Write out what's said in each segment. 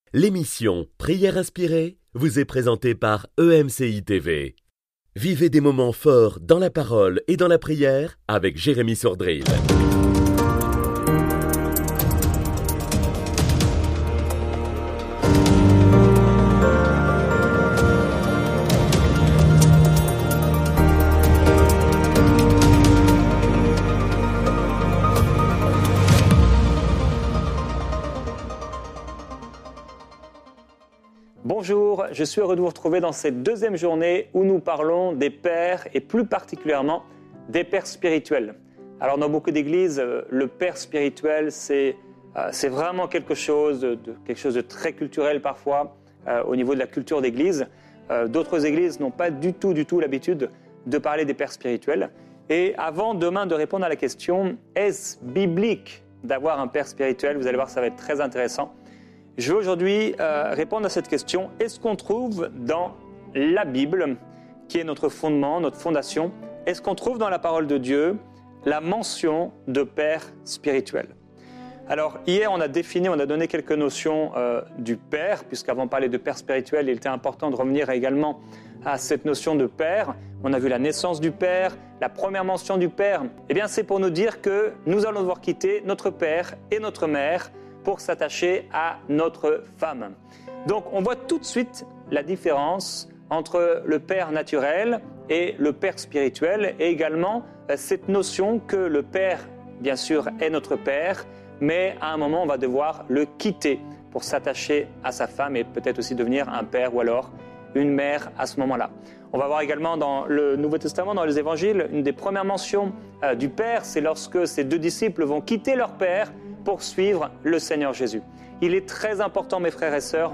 L'émission Prière inspirée vous est présentée par EMCI TV. Vivez des moments forts dans la parole et dans la prière avec Jérémy Sordrill. Bonjour, je suis heureux de vous retrouver dans cette deuxième journée où nous parlons des pères et plus particulièrement des pères spirituels. Alors dans beaucoup d'églises, le père spirituel c'est vraiment quelque chose de très culturel parfois au niveau de la culture d'église. D'autres églises n'ont pas du tout l'habitude de parler des pères spirituels. Et avant demain de répondre à la question, est-ce biblique d'avoir un père spirituel? Vous allez voir, ça va être très intéressant. Je veux aujourd'hui répondre à cette question. Est-ce qu'on trouve dans la Bible, qui est notre fondement, notre fondation, est-ce qu'on trouve dans la parole de Dieu la mention de père spirituel? Alors hier, on a donné quelques notions du père, puisqu'avant de parler de père spirituel, il était important de revenir également à cette notion de père. On a vu la naissance du père, la première mention du père. Eh bien, c'est pour nous dire que nous allons devoir quitter notre père et notre mère pour s'attacher à notre femme. Donc on voit tout de suite la différence entre le père naturel et le père spirituel, et également cette notion que le père, bien sûr, est notre père, mais à un moment on va devoir le quitter pour s'attacher à sa femme et peut-être aussi devenir un père ou alors une mère à ce moment-là. On va voir également dans le Nouveau Testament, dans les évangiles, une des premières mentions du père, c'est lorsque ces deux disciples vont quitter leur père pour suivre le Seigneur Jésus. Il est très important, mes frères et sœurs,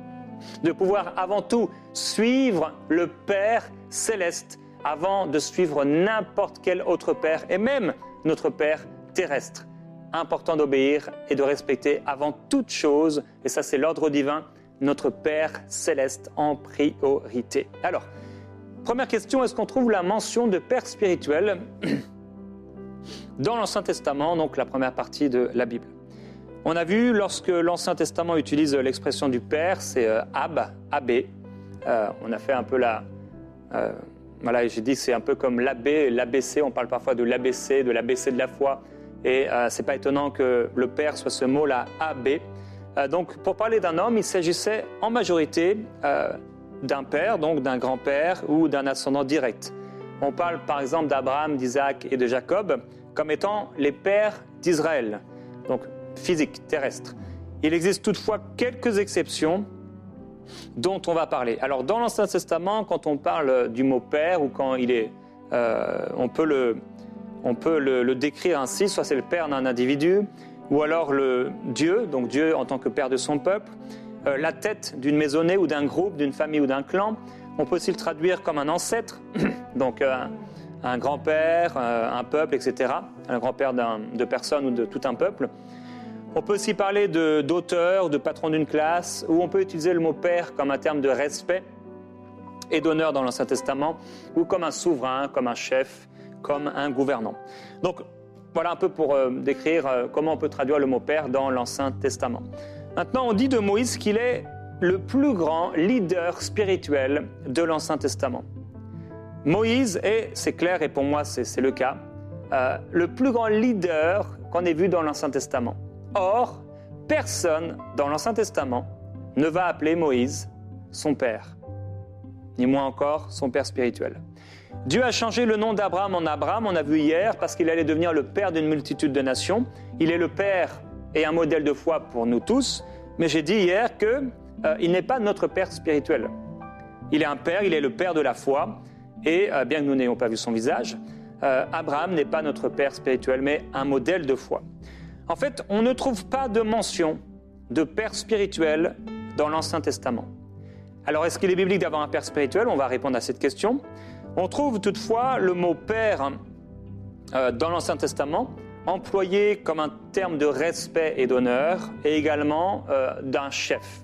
de pouvoir avant tout suivre le Père céleste avant de suivre n'importe quel autre Père et même notre Père terrestre. Important d'obéir et de respecter avant toute chose, et ça c'est l'ordre divin, notre Père céleste en priorité. Alors, première question, est-ce qu'on trouve la mention de Père spirituel dans l'Ancien Testament, donc la première partie de la Bible? On a vu, lorsque l'Ancien Testament utilise l'expression du Père, c'est Abbé. On a fait un peu voilà, j'ai dit que c'est un peu comme l'ABC, on parle parfois de l'ABC de la foi, et c'est pas étonnant que le Père soit ce mot-là, Abbé. Donc pour parler d'un homme, il s'agissait en majorité d'un père, donc d'un grand-père ou d'un ascendant direct. On parle par exemple d'Abraham, d'Isaac et de Jacob comme étant les pères d'Israël, donc physique, terrestre. Il existe toutefois quelques exceptions dont on va parler. Alors dans l'Ancien Testament, quand on parle du mot père ou quand il est, on peut le décrire ainsi, soit c'est le père d'un individu ou alors le Dieu, donc Dieu en tant que père de son peuple, la tête d'une maisonnée ou d'un groupe, d'une famille ou d'un clan. On peut aussi le traduire comme un ancêtre, donc un grand-père, un peuple, etc. Un grand-père de personnes ou de tout un peuple. On peut aussi parler d'auteur, de patron d'une classe, ou on peut utiliser le mot père comme un terme de respect et d'honneur dans l'Ancien Testament, ou comme un souverain, comme un chef, comme un gouvernant. Donc voilà un peu pour décrire comment on peut traduire le mot père dans l'Ancien Testament. Maintenant, on dit de Moïse qu'il est le plus grand leader spirituel de l'Ancien Testament. Moïse est, c'est clair et pour moi c'est le cas, le plus grand leader qu'on ait vu dans l'Ancien Testament. Or, personne dans l'Ancien Testament ne va appeler Moïse son père, ni moins encore son père spirituel. Dieu a changé le nom d'Abraham en Abraham, on a vu hier, parce qu'il allait devenir le père d'une multitude de nations. Il est le père et un modèle de foi pour nous tous, mais j'ai dit hier qu'il n'est pas notre père spirituel. Il est un père, il est le père de la foi, et bien que nous n'ayons pas vu son visage, Abraham n'est pas notre père spirituel, mais un modèle de foi. En fait, on ne trouve pas de mention de père spirituel dans l'Ancien Testament. Alors, est-ce qu'il est biblique d'avoir un père spirituel? On va répondre à cette question. On trouve toutefois le mot père dans l'Ancien Testament employé comme un terme de respect et d'honneur, et également d'un chef.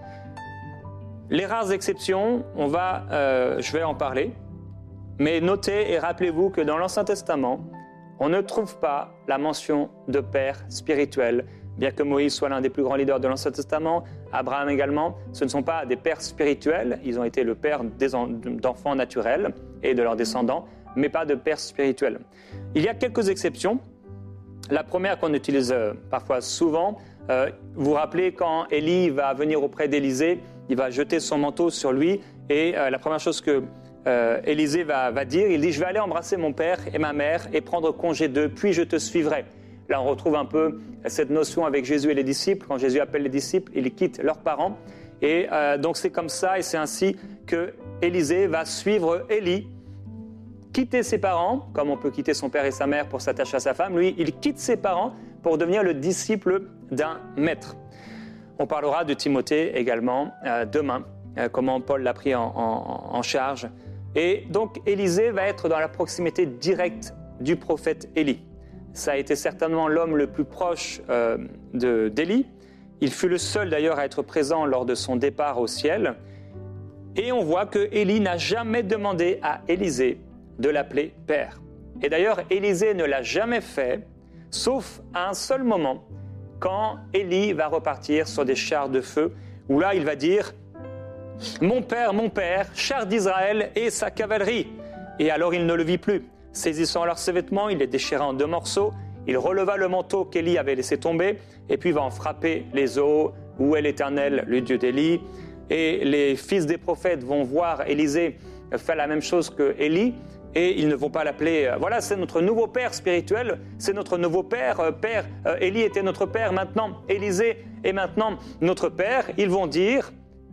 Les rares exceptions, je vais en parler, mais notez et rappelez-vous que dans l'Ancien Testament, on ne trouve pas la mention de père spirituel bien que Moïse soit l'un des plus grands leaders de l'Ancien Testament, Abraham également, ce ne sont pas des pères spirituels, ils ont été le père d'enfants naturels et de leurs descendants, mais pas de pères spirituels. Il y a quelques exceptions. La première qu'on utilise parfois souvent, vous vous rappelez quand Élie va venir auprès d'Élisée, il va jeter son manteau sur lui et la première chose que Élisée va dire, il dit « Je vais aller embrasser mon père et ma mère et prendre congé d'eux, puis je te suivrai ». Là, on retrouve un peu cette notion avec Jésus et les disciples. Quand Jésus appelle les disciples, ils quittent leurs parents. Et donc, c'est comme ça et c'est ainsi que Élisée va suivre Élie, quitter ses parents, comme on peut quitter son père et sa mère pour s'attacher à sa femme. Lui, il quitte ses parents pour devenir le disciple d'un maître. On parlera de Timothée également demain, comment Paul l'a pris en charge. Et donc, Élisée va être dans la proximité directe du prophète Élie. Ça a été certainement l'homme le plus proche d'Élie. Il fut le seul d'ailleurs à être présent lors de son départ au ciel. Et on voit que Élie n'a jamais demandé à Élisée de l'appeler père. Et d'ailleurs, Élisée ne l'a jamais fait, sauf à un seul moment, quand Élie va repartir sur des chars de feu, où là il va dire « Mon père, chars d'Israël et sa cavalerie !» Et alors il ne le vit plus. Saisissant alors ses vêtements, il les déchira en 2 morceaux, il releva le manteau qu'Élie avait laissé tomber, et puis il va en frapper les os. Où est l'Éternel, le Dieu d'Élie? Et les fils des prophètes vont voir Élisée faire la même chose que Élie, et ils ne vont pas l'appeler, voilà, c'est notre nouveau père spirituel, c'est notre nouveau père, Élie était notre père, maintenant Élisée est maintenant notre père. Ils vont dire,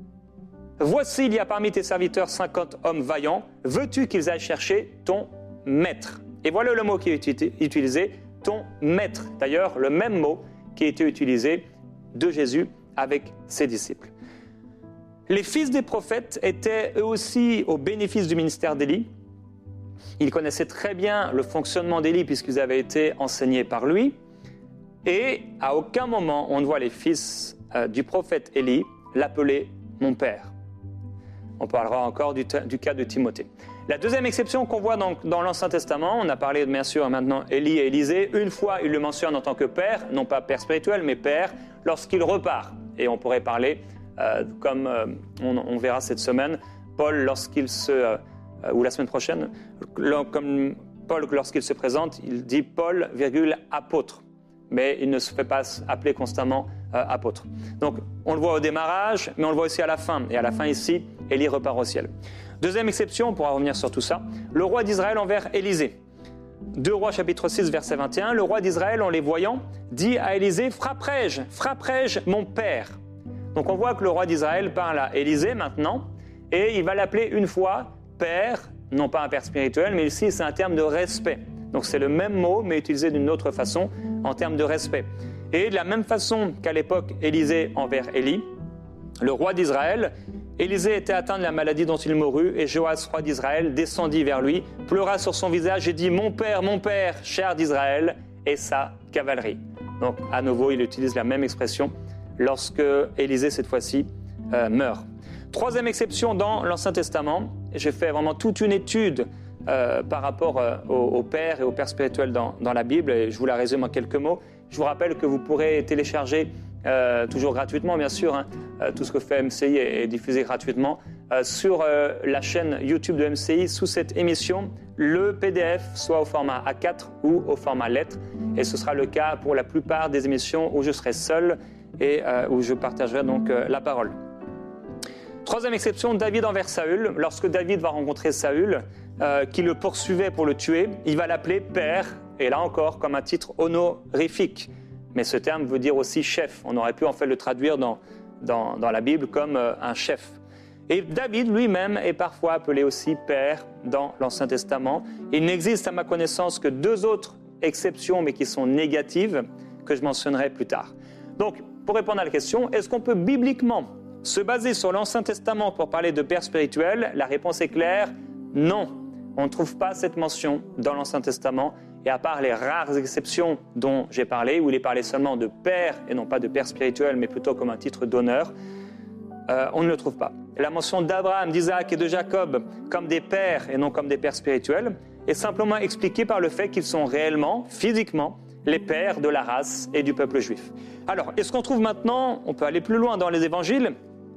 voici, il y a parmi tes serviteurs 50 hommes vaillants, veux-tu qu'ils aillent chercher ton maître? Et voilà le mot qui est utilisé, ton maître. D'ailleurs, le même mot qui a été utilisé de Jésus avec ses disciples. Les fils des prophètes étaient eux aussi au bénéfice du ministère d'Élie. Ils connaissaient très bien le fonctionnement d'Élie puisqu'ils avaient été enseignés par lui. Et à aucun moment on ne voit les fils du prophète Élie l'appeler « mon père ». On parlera encore du cas de Timothée. La deuxième exception qu'on voit dans l'Ancien Testament, on a parlé bien sûr maintenant Élie et Élisée, une fois il le mentionne en tant que père, non pas père spirituel mais père, lorsqu'il repart. Et on pourrait parler, comme on verra cette semaine, Paul lorsqu'il ou la semaine prochaine, comme Paul lorsqu'il se présente, il dit Paul, apôtre. Mais il ne se fait pas appeler constamment apôtre. Donc on le voit au démarrage, mais on le voit aussi à la fin. Et à la fin ici, Élie repart au ciel. Deuxième exception, on pourra revenir sur tout ça, le roi d'Israël envers Élisée. 2 Rois chapitre 6 verset 21, le roi d'Israël en les voyant dit à Élisée, frapperai-je mon père? Donc on voit que le roi d'Israël parle à Élisée maintenant, et il va l'appeler une fois père, non pas un père spirituel, mais ici c'est un terme de respect. Donc c'est le même mot, mais utilisé d'une autre façon, en termes de respect. Et de la même façon qu'à l'époque Élisée envers Élie, le roi d'Israël, Élisée était atteint de la maladie dont il mourut, et Joas, roi d'Israël, descendit vers lui, pleura sur son visage et dit « Mon père, cher d'Israël, et sa cavalerie ». Donc à nouveau, il utilise la même expression lorsque Élisée, cette fois-ci, meurt. Troisième exception dans l'Ancien Testament, j'ai fait vraiment toute une étude par rapport aux pères et aux pères spirituels dans la Bible, et je vous la résume en quelques mots. Je vous rappelle que vous pourrez télécharger, toujours gratuitement bien sûr, tout ce que fait MCI est diffusé gratuitement, sur la chaîne YouTube de MCI, sous cette émission, le PDF, soit au format A4 ou au format lettre, et ce sera le cas pour la plupart des émissions où je serai seul et où je partagerai donc la parole. Troisième exception, David envers Saül. Lorsque David va rencontrer Saül, qui le poursuivait pour le tuer, il va l'appeler père, et là encore comme un titre honorifique. Mais ce terme veut dire aussi chef. On aurait pu en fait le traduire dans la Bible comme un chef. Et David lui-même est parfois appelé aussi père dans l'Ancien Testament. Il n'existe à ma connaissance que 2 autres exceptions, mais qui sont négatives, que je mentionnerai plus tard. Donc, pour répondre à la question, est-ce qu'on peut bibliquement se baser sur l'Ancien Testament pour parler de père spirituel? La réponse est claire, non. On ne trouve pas cette mention dans l'Ancien Testament, et à part les rares exceptions dont j'ai parlé, où il est parlé seulement de père et non pas de père spirituel, mais plutôt comme un titre d'honneur, on ne le trouve pas. La mention d'Abraham, d'Isaac et de Jacob comme des pères et non comme des pères spirituels est simplement expliquée par le fait qu'ils sont réellement, physiquement, les pères de la race et du peuple juif. Alors, est-ce qu'on trouve maintenant, on peut aller plus loin dans les évangiles,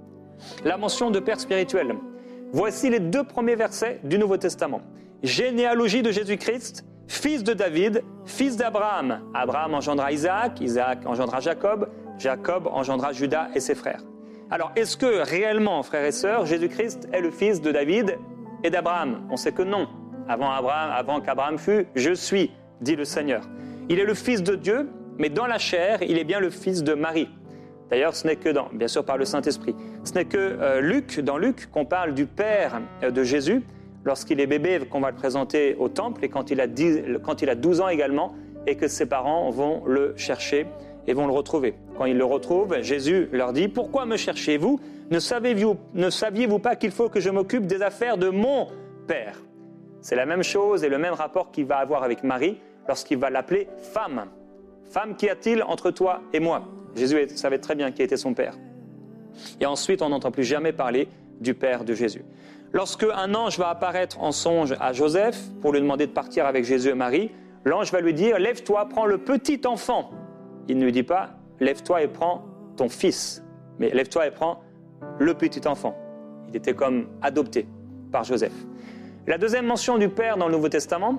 la mention de père spirituel. Voici les 2 premiers versets du Nouveau Testament. Généalogie de Jésus-Christ, fils de David, fils d'Abraham. Abraham engendra Isaac, Isaac engendra Jacob, Jacob engendra Judas et ses frères. Alors, est-ce que réellement, frères et sœurs, Jésus-Christ est le fils de David et d'Abraham? On sait que non. Avant qu'Abraham fût, je suis, dit le Seigneur. Il est le fils de Dieu, mais dans la chair, il est bien le fils de Marie. D'ailleurs, ce n'est que bien sûr par le Saint-Esprit. Ce n'est que dans Luc qu'on parle du père de Jésus, lorsqu'il est bébé, qu'on va le présenter au temple, et quand il a 12 ans également, et que ses parents vont le chercher et vont le retrouver. Quand ils le retrouvent, Jésus leur dit « Pourquoi me cherchez-vous ? Ne saviez-vous pas qu'il faut que je m'occupe des affaires de mon Père ?» C'est la même chose et le même rapport qu'il va avoir avec Marie lorsqu'il va l'appeler « femme ». « Femme, qu'y a-t-il entre toi et moi ?» Jésus savait très bien qui était son Père. Et ensuite, on n'entend plus jamais parler du Père de Jésus. Lorsque un ange va apparaître en songe à Joseph pour lui demander de partir avec Jésus et Marie, l'ange va lui dire « Lève-toi, prends le petit enfant ». Il ne lui dit pas « Lève-toi et prends ton fils », mais « Lève-toi et prends le petit enfant ». Il était comme adopté par Joseph. La deuxième mention du Père dans le Nouveau Testament,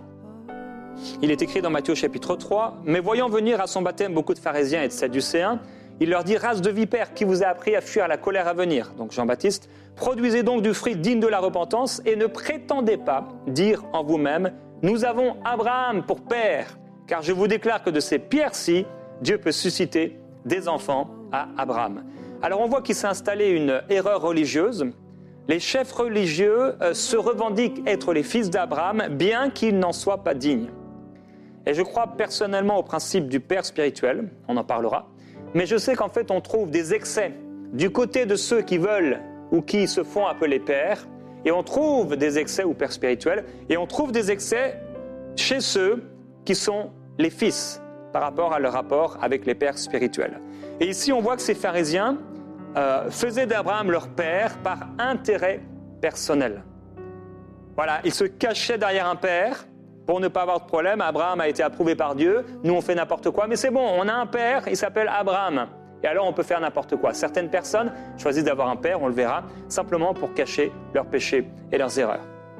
il est écrit dans Matthieu chapitre 3, « Mais voyant venir à son baptême beaucoup de pharisiens et de sadducéens, il leur dit, race de vipères, qui vous a appris à fuir la colère à venir ?» Donc Jean-Baptiste, « Produisez donc du fruit digne de la repentance et ne prétendez pas dire en vous-même, nous avons Abraham pour père, car je vous déclare que de ces pierres-ci, Dieu peut susciter des enfants à Abraham. » Alors on voit qu'il s'est installé une erreur religieuse. Les chefs religieux se revendiquent être les fils d'Abraham, bien qu'ils n'en soient pas dignes. Et je crois personnellement au principe du père spirituel, on en parlera, mais je sais qu'en fait on trouve des excès du côté de ceux qui veulent ou qui se font appeler pères, et on trouve des excès ou pères spirituels, et on trouve des excès chez ceux qui sont les fils par rapport à leur rapport avec les pères spirituels. Et ici on voit que ces pharisiens faisaient d'Abraham leur père par intérêt personnel. Voilà, ils se cachaient derrière un père pour ne pas avoir de problème. Abraham a été approuvé par Dieu, nous on fait n'importe quoi, mais c'est bon, on a un père, il s'appelle Abraham. Et alors on peut faire n'importe quoi. Certaines personnes choisissent d'avoir un père, on le verra, simplement pour cacher leurs péchés et leurs erreurs.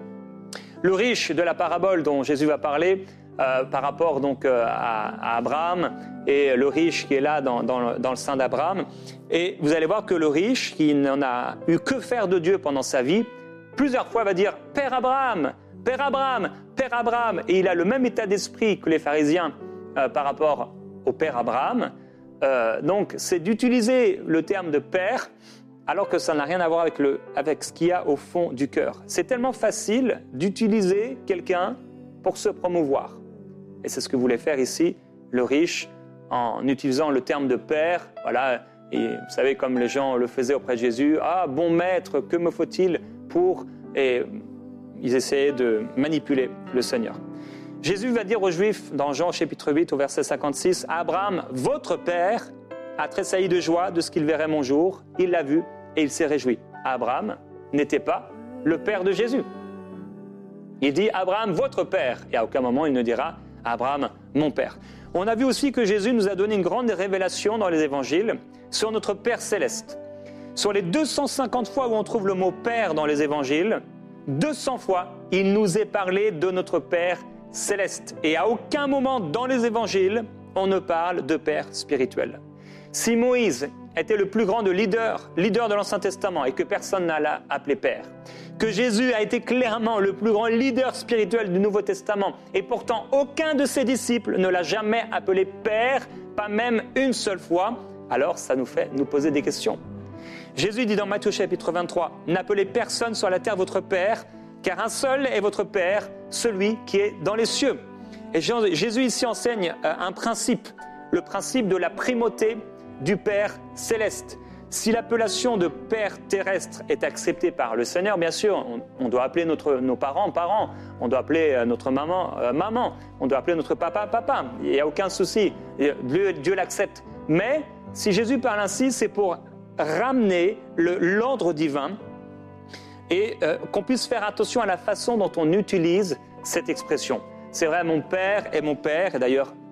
Le riche de la parabole dont Jésus va parler, par rapport donc à Abraham, et le riche qui est là dans le sein d'Abraham, et vous allez voir que le riche, qui n'en a eu que faire de Dieu pendant sa vie, plusieurs fois va dire « Père Abraham ». Père Abraham, Père Abraham, et il a le même état d'esprit que les pharisiens par rapport au Père Abraham. Donc, c'est d'utiliser le terme de Père, alors que ça n'a rien à voir avec ce qu'il y a au fond du cœur. C'est tellement facile d'utiliser quelqu'un pour se promouvoir. Et c'est ce que voulait faire ici le riche, en utilisant le terme de Père. Voilà, et vous savez, comme les gens le faisaient auprès de Jésus, « Ah, bon maître, que me faut-il pour… » Et ils essayaient de manipuler le Seigneur. Jésus va dire aux Juifs, dans Jean chapitre 8, au verset 56, « Abraham, votre père, a tressailli de joie de ce qu'il verrait mon jour. Il l'a vu et il s'est réjoui. » Abraham n'était pas le père de Jésus. Il dit « Abraham, votre père ». Et à aucun moment il ne dira « Abraham, mon père ». On a vu aussi que Jésus nous a donné une grande révélation dans les évangiles sur notre Père céleste. Sur les 250 fois où on trouve le mot « père » dans les évangiles, 200 fois, il nous est parlé de notre Père céleste. Et à aucun moment dans les évangiles, on ne parle de Père spirituel. Si Moïse était le plus grand leader de l'Ancien Testament et que personne n'a appelé Père, que Jésus a été clairement le plus grand leader spirituel du Nouveau Testament et pourtant aucun de ses disciples ne l'a jamais appelé Père, pas même une seule fois, alors ça nous fait nous poser des questions. Jésus dit dans Matthieu chapitre 23, « N'appelez personne sur la terre votre Père, car un seul est votre Père, celui qui est dans les cieux. » Et Jésus ici enseigne un principe, le principe de la primauté du Père céleste. Si l'appellation de Père terrestre est acceptée par le Seigneur, bien sûr, on doit appeler nos parents, parents, on doit appeler notre maman, maman, on doit appeler notre papa, papa. Il n'y a aucun souci, Dieu l'accepte. Mais si Jésus parle ainsi, c'est pour ramener l'ordre divin et qu'on puisse faire attention à la façon dont on utilise cette expression. C'est vrai, mon père est mon père, et d'ailleurs,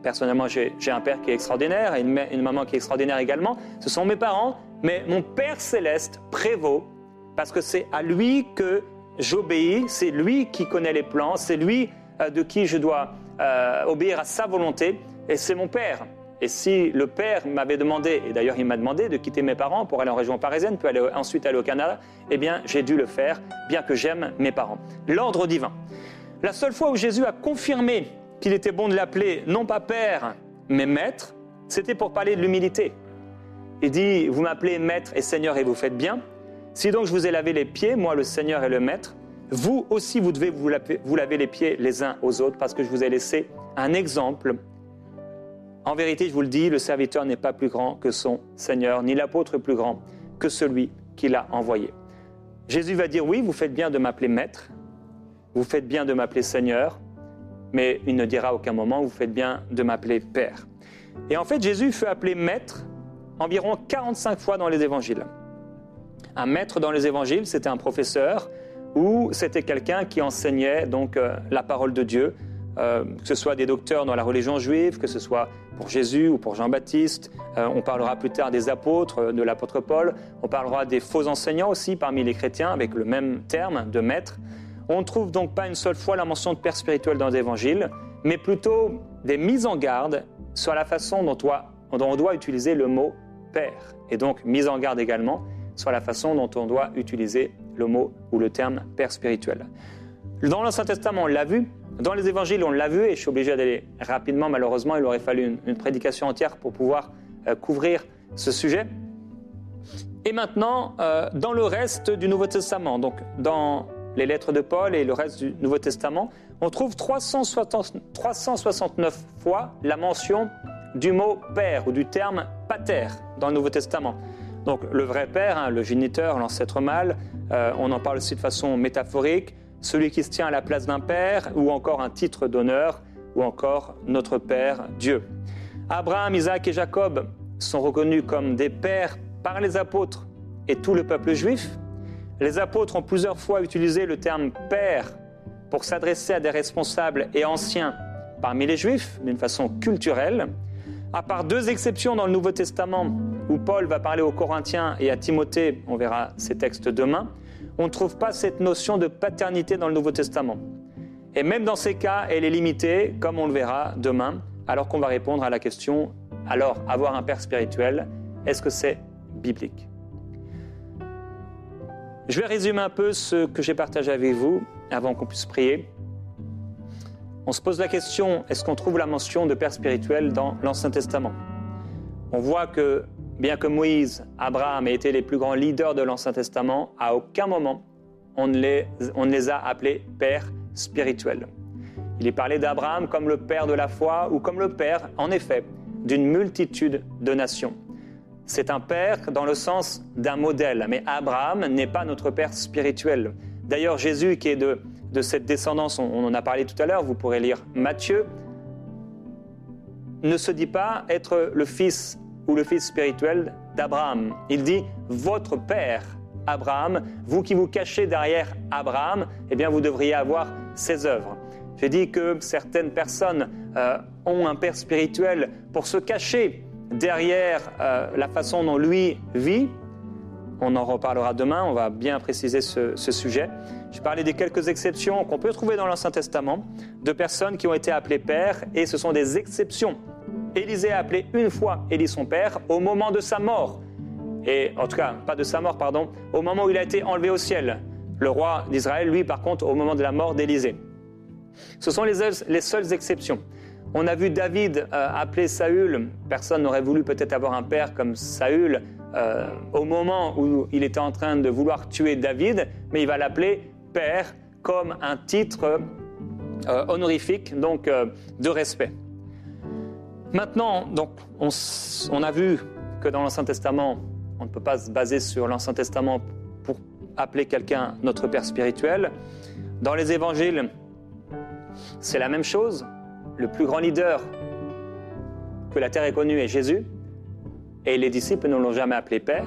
Personnellement, j'ai un père qui est extraordinaire et une maman qui est extraordinaire également. Ce sont mes parents, mais mon Père céleste prévaut parce que c'est à lui que j'obéis, c'est lui qui connaît les plans, c'est lui de qui je dois obéir à sa volonté, et c'est mon Père. Et si le Père m'avait demandé, et d'ailleurs il m'a demandé de quitter mes parents pour aller en région parisienne, puis ensuite aller au Canada, eh bien j'ai dû le faire, bien que j'aime mes parents. L'ordre divin. La seule fois où Jésus a confirmé qu'il était bon de l'appeler non pas Père, mais Maître, c'était pour parler de l'humilité. Il dit, vous m'appelez Maître et Seigneur et vous faites bien. Si donc je vous ai lavé les pieds, moi le Seigneur et le Maître, vous aussi vous devez vous laver les pieds les uns aux autres parce que je vous ai laissé un exemple. En vérité, je vous le dis, le serviteur n'est pas plus grand que son Seigneur, ni l'apôtre plus grand que celui qui l'a envoyé. Jésus va dire, oui, vous faites bien de m'appeler Maître, vous faites bien de m'appeler Seigneur, mais il ne dira à aucun moment, vous faites bien de m'appeler Père. Et en fait, Jésus fut appelé Maître environ 45 fois dans les évangiles. Un maître dans les évangiles, c'était un professeur ou c'était quelqu'un qui enseignait donc la parole de Dieu, que ce soit des docteurs dans la religion juive, que ce soit pour Jésus ou pour Jean-Baptiste. On parlera plus tard des apôtres, de l'apôtre Paul. On parlera des faux enseignants aussi parmi les chrétiens avec le même terme de maître. On ne trouve donc pas une seule fois la mention de père spirituel dans les évangiles, mais plutôt des mises en garde sur la façon dont on doit utiliser le mot père. Et donc mise en garde également sur la façon dont on doit utiliser le mot ou le terme père spirituel. Dans l'Ancien Testament, on l'a vu. Dans les évangiles, on l'a vu, et je suis obligé d'aller rapidement, malheureusement, il aurait fallu une prédication entière pour pouvoir couvrir ce sujet. Et maintenant, dans le reste du Nouveau Testament, donc dans les lettres de Paul et le reste du Nouveau Testament, on trouve 369 fois la mention du mot père ou du terme pater dans le Nouveau Testament. Donc le vrai père, le géniteur, l'ancêtre mâle, on en parle aussi de façon métaphorique, celui qui se tient à la place d'un père, ou encore un titre d'honneur, ou encore notre Père Dieu. Abraham, Isaac et Jacob sont reconnus comme des pères par les apôtres et tout le peuple juif. Les apôtres ont plusieurs fois utilisé le terme père pour s'adresser à des responsables et anciens parmi les juifs, d'une façon culturelle. À part deux exceptions dans le Nouveau Testament, où Paul va parler aux Corinthiens et à Timothée, on verra ces textes demain, on ne trouve pas cette notion de paternité dans le Nouveau Testament. Et même dans ces cas, elle est limitée, comme on le verra demain, alors qu'on va répondre à la question, alors avoir un père spirituel, est-ce que c'est biblique ? Je vais résumer un peu ce que j'ai partagé avec vous avant qu'on puisse prier. On se pose la question, est-ce qu'on trouve la mention de père spirituel dans l'Ancien Testament ? On voit que, bien que Moïse, Abraham aient été les plus grands leaders de l'Ancien Testament, à aucun moment on ne les a appelés pères spirituels. Il est parlé d'Abraham comme le père de la foi ou comme le père, en effet, d'une multitude de nations. C'est un père dans le sens d'un modèle, mais Abraham n'est pas notre père spirituel. D'ailleurs, Jésus, qui est de cette descendance, on en a parlé tout à l'heure, vous pourrez lire Matthieu, ne se dit pas être le fils ou le fils spirituel d'Abraham. Il dit « votre père Abraham, vous qui vous cachez derrière Abraham, eh bien vous devriez avoir ses œuvres. » J'ai dit que certaines personnes ont un père spirituel pour se cacher derrière la façon dont lui vit. On en reparlera demain, on va bien préciser ce sujet. Je parlais des quelques exceptions qu'on peut trouver dans l'Ancien Testament de personnes qui ont été appelées pères, et ce sont des exceptions. Élisée a appelé une fois Élie son père au moment de sa mort. Et en tout cas, pas de sa mort, pardon, au moment où il a été enlevé au ciel. Le roi d'Israël, lui, par contre, au moment de la mort d'Élisée. Ce sont les seules exceptions. On a vu David appeler Saül, personne n'aurait voulu peut-être avoir un père comme Saül au moment où il était en train de vouloir tuer David, mais il va l'appeler père comme un titre honorifique, donc de respect. Maintenant, donc, on a vu que dans l'Ancien Testament, on ne peut pas se baser sur l'Ancien Testament pour appeler quelqu'un notre père spirituel. Dans les évangiles, c'est la même chose. Le plus grand leader que la terre ait connu est Jésus, et les disciples ne l'ont jamais appelé père.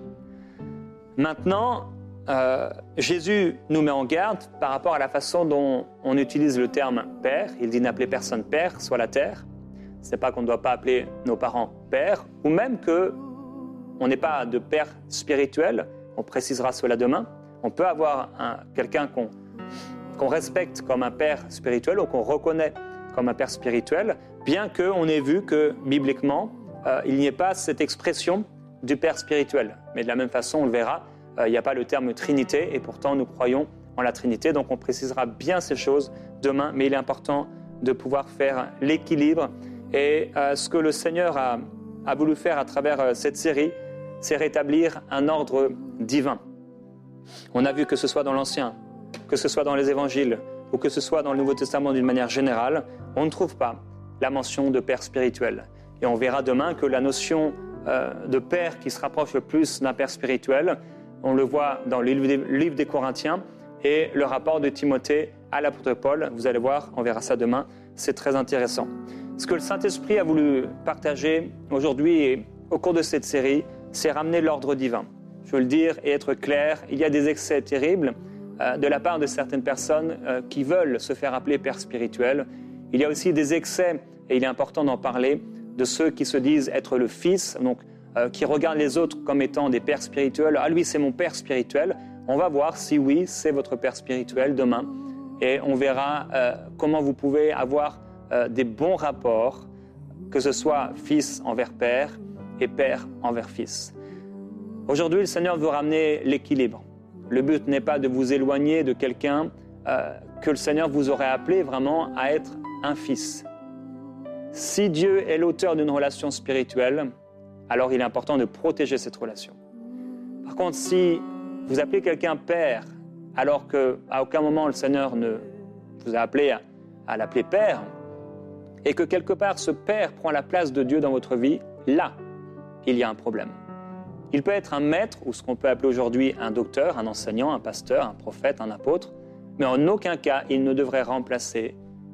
Maintenant, Jésus nous met en garde par rapport à la façon dont on utilise le terme père. Il dit n'appelez personne père, soit la terre. Ce n'est pas qu'on ne doit pas appeler nos parents père, ou même qu'on n'ait pas de père spirituel. On précisera cela demain. On peut avoir quelqu'un qu'on respecte comme un père spirituel ou qu'on reconnaît comme un père spirituel, bien qu'on ait vu que, bibliquement, il n'y ait pas cette expression du père spirituel. Mais de la même façon, on le verra, il n'y a pas le terme Trinité, et pourtant nous croyons en la Trinité, donc on précisera bien ces choses demain, mais il est important de pouvoir faire l'équilibre. Et ce que le Seigneur a voulu faire à travers cette série, c'est rétablir un ordre divin. On a vu que ce soit dans l'Ancien, que ce soit dans les Évangiles, ou que ce soit dans le Nouveau Testament d'une manière générale, on ne trouve pas la mention de père spirituel. Et on verra demain que la notion de père qui se rapproche le plus d'un père spirituel, on le voit dans le livre des Corinthiens et le rapport de Timothée à l'apôtre Paul. Vous allez voir, on verra ça demain, c'est très intéressant. Ce que le Saint-Esprit a voulu partager aujourd'hui et au cours de cette série, c'est ramener l'ordre divin. Je veux le dire et être clair, il y a des excès terribles de la part de certaines personnes qui veulent se faire appeler père spirituel. Il y a aussi des excès, et il est important d'en parler, de ceux qui se disent être le fils, donc qui regardent les autres comme étant des pères spirituels. Ah, lui, c'est mon père spirituel. On va voir si oui, c'est votre père spirituel demain. Et on verra comment vous pouvez avoir des bons rapports, que ce soit fils envers père et père envers fils. Aujourd'hui, le Seigneur veut ramener l'équilibre. Le but n'est pas de vous éloigner de quelqu'un que le Seigneur vous aurait appelé vraiment à être un fils. Si Dieu est l'auteur d'une relation spirituelle, alors il est important de protéger cette relation. Par contre, si vous appelez quelqu'un père, alors qu'à aucun moment le Seigneur ne vous a appelé à l'appeler père, et que quelque part ce père prend la place de Dieu dans votre vie, là, il y a un problème. Il peut être un maître, ou ce qu'on peut appeler aujourd'hui un docteur, un enseignant, un pasteur, un prophète, un apôtre, mais en aucun cas, il ne devrait remplacer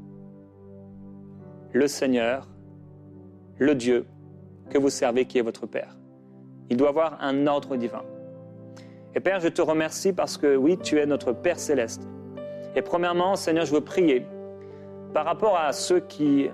le Seigneur, le Dieu que vous servez, qui est votre Père. Il doit avoir un ordre divin. Et Père, je te remercie parce que oui, tu es notre Père céleste. Et premièrement, Seigneur, je veux prier par rapport à ceux qui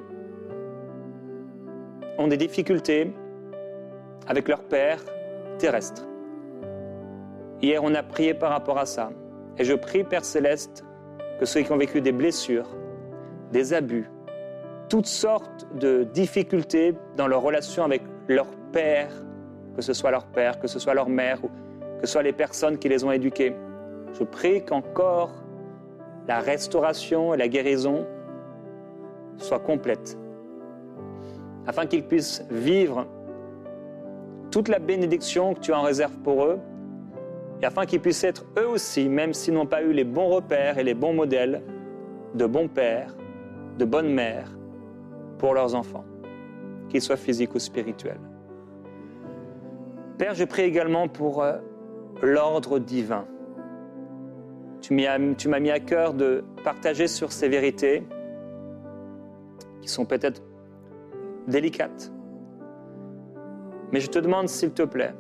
ont des difficultés avec leur Père terrestre. Hier, on a prié par rapport à ça. Et je prie, Père céleste, que ceux qui ont vécu des blessures, des abus, toutes sortes de difficultés dans leur relation avec leur père, que ce soit leur père, que ce soit leur mère, ou que ce soit les personnes qui les ont éduqués. Je prie qu'encore la restauration et la guérison soient complètes, afin qu'ils puissent vivre toute la bénédiction que tu en réserves pour eux, et afin qu'ils puissent être eux aussi, même s'ils n'ont pas eu les bons repères et les bons modèles, de bons pères, de bonnes mères, pour leurs enfants, qu'ils soient physiques ou spirituels. Père, je prie également pour l'ordre divin. Tu m'as mis à cœur de partager sur ces vérités qui sont peut-être délicates. Mais je te demande, s'il te plaît,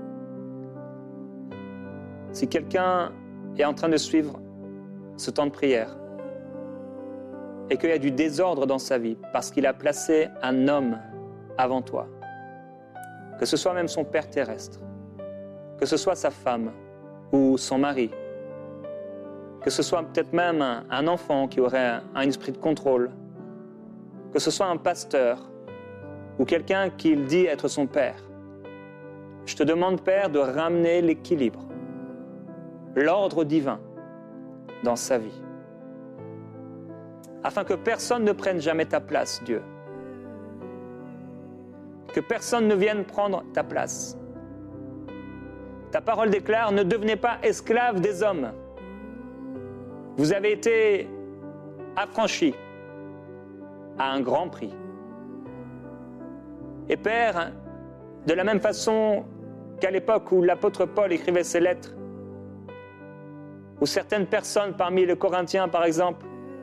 si quelqu'un est en train de suivre ce temps de prière, et qu'il y a du désordre dans sa vie parce qu'il a placé un homme avant toi, que ce soit même son père terrestre, que ce soit sa femme ou son mari, que ce soit peut-être même un enfant qui aurait un esprit de contrôle, que ce soit un pasteur ou quelqu'un qui dit être son père. Je te demande, Père, de ramener l'équilibre, l'ordre divin dans sa vie, afin que personne ne prenne jamais ta place, Dieu. Que personne ne vienne prendre ta place. Ta parole déclare, ne devenez pas esclaves des hommes. Vous avez été affranchis à un grand prix. Et Père, de la même façon qu'à l'époque où l'apôtre Paul écrivait ses lettres, où certaines personnes parmi les Corinthiens, par exemple,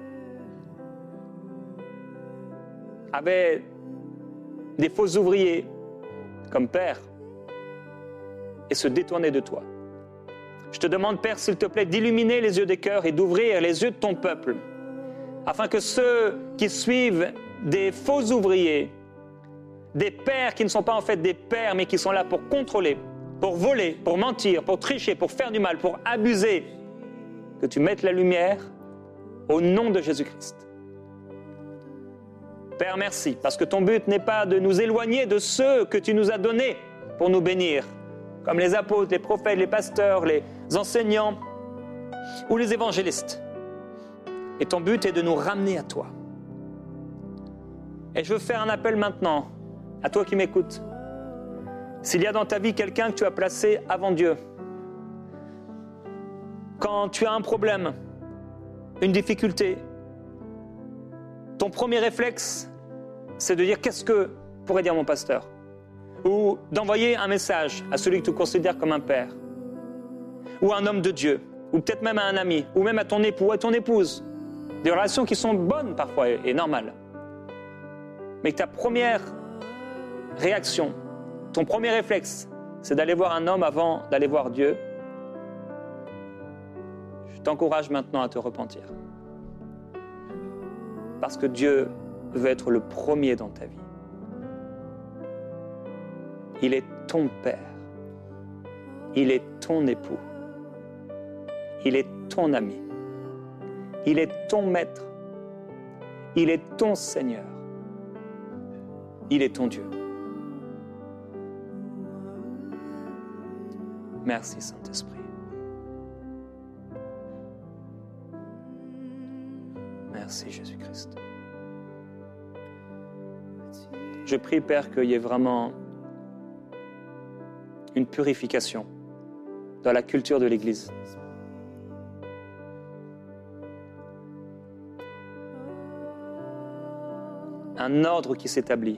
avaient des faux ouvriers comme père et se détournaient de toi. Je te demande, Père, s'il te plaît, d'illuminer les yeux des cœurs et d'ouvrir les yeux de ton peuple, afin que ceux qui suivent des faux ouvriers, des pères qui ne sont pas en fait des pères, mais qui sont là pour contrôler, pour voler, pour mentir, pour tricher, pour faire du mal, pour abuser, que tu mettes la lumière au nom de Jésus-Christ. Père, merci, parce que ton but n'est pas de nous éloigner de ceux que tu nous as donnés pour nous bénir, comme les apôtres, les prophètes, les pasteurs, les enseignants ou les évangélistes. Et ton but est de nous ramener à toi. Et je veux faire un appel maintenant à toi qui m'écoutes. S'il y a dans ta vie quelqu'un que tu as placé avant Dieu, quand tu as un problème, une difficulté, ton premier réflexe, c'est de dire « Qu'est-ce que pourrait dire mon pasteur ?» ou d'envoyer un message à celui que tu considères comme un père, ou à un homme de Dieu, ou peut-être même à un ami, ou même à ton époux, à ton épouse. Des relations qui sont bonnes parfois et normales. Mais que ta première réaction, ton premier réflexe, c'est d'aller voir un homme avant d'aller voir Dieu. Je t'encourage maintenant à te repentir. Parce que Dieu veut être le premier dans ta vie. Il est ton père. Il est ton époux. Il est ton ami. Il est ton maître. Il est ton Seigneur. Il est ton Dieu. Merci Saint-Esprit. Merci Jésus-Christ. Je prie, Père, qu'il y ait vraiment une purification dans la culture de l'Église. Un ordre qui s'établit.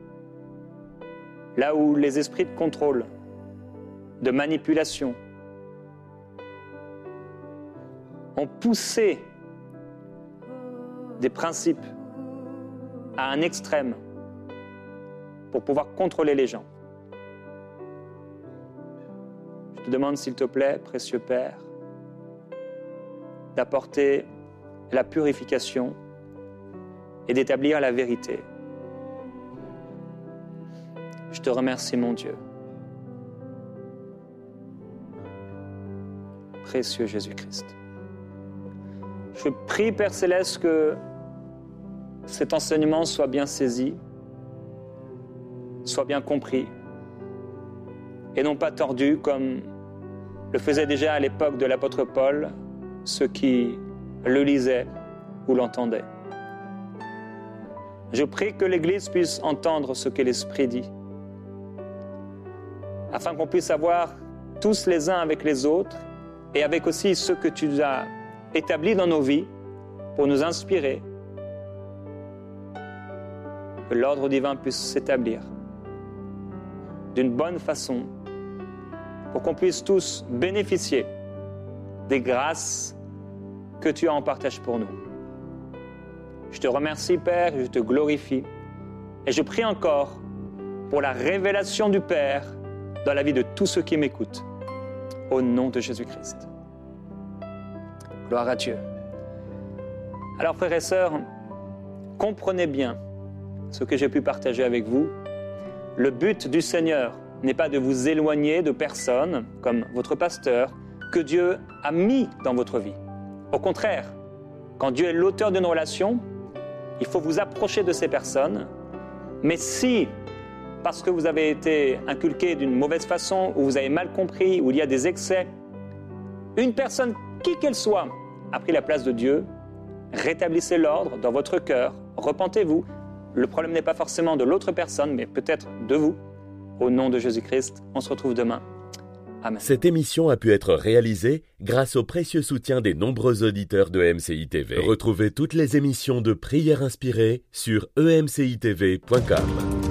Là où les esprits de contrôle, de manipulation, ont poussé des principes à un extrême pour pouvoir contrôler les gens. Je te demande, s'il te plaît, précieux Père, d'apporter la purification et d'établir la vérité. Je te remercie, mon Dieu. Précieux Jésus-Christ. Je prie, Père Céleste, que cet enseignement soit bien saisi, soit bien compris, et non pas tordu comme le faisait déjà à l'époque de l'apôtre Paul, ceux qui le lisaient ou l'entendaient. Je prie que l'Église puisse entendre ce que l'Esprit dit, afin qu'on puisse avoir tous les uns avec les autres, et avec aussi ceux que tu as établis dans nos vies, pour nous inspirer, que l'ordre divin puisse s'établir d'une bonne façon, pour qu'on puisse tous bénéficier des grâces que tu as en partage pour nous. Je te remercie, Père, je te glorifie, et je prie encore pour la révélation du Père dans la vie de tous ceux qui m'écoutent, au nom de Jésus-Christ. Gloire à Dieu. Alors, frères et sœurs, comprenez bien ce que j'ai pu partager avec vous. Le but du Seigneur n'est pas de vous éloigner de personnes comme votre pasteur que Dieu a mis dans votre vie. Au contraire, quand Dieu est l'auteur d'une relation, il faut vous approcher de ces personnes. Mais si, parce que vous avez été inculqué d'une mauvaise façon, ou vous avez mal compris, ou il y a des excès, une personne, qui qu'elle soit, a pris la place de Dieu, rétablissez l'ordre dans votre cœur, repentez-vous. Le problème n'est pas forcément de l'autre personne, mais peut-être de vous. Au nom de Jésus-Christ, on se retrouve demain. Amen. Cette émission a pu être réalisée grâce au précieux soutien des nombreux auditeurs de MCI TV. Retrouvez toutes les émissions de Prières Inspirées sur emcitv.com.